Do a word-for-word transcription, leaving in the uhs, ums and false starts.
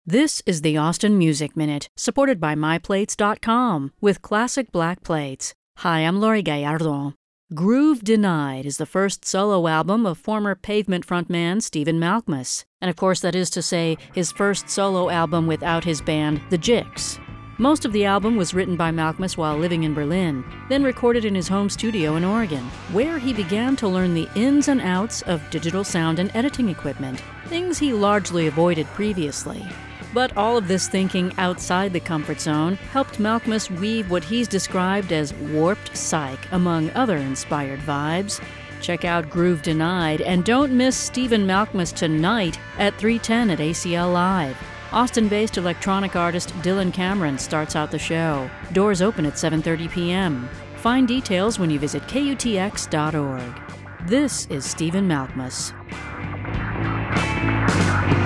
This is the Austin Music Minute, supported by my plates dot com with classic black plates. Hi, I'm Lori Gallardo. Groove Denied is the first solo album of former Pavement frontman Stephen Malkmus, and of course that is to say his first solo album without his band, The Jicks. Most of the album was written by Malkmus while living in Berlin, then recorded in his home studio in Oregon, where he began to learn the ins and outs of digital sound and editing equipment, things he largely avoided previously. But all of this thinking outside the comfort zone helped Malkmus weave what he's described as warped psych among other inspired vibes. Check out Groove Denied, and don't miss Stephen Malkmus tonight at three ten at A C L Live. Austin-based electronic artist Dylan Cameron starts out the show. Doors open at seven thirty p.m. Find details when you visit K U T X dot org. This is Stephen Malkmus.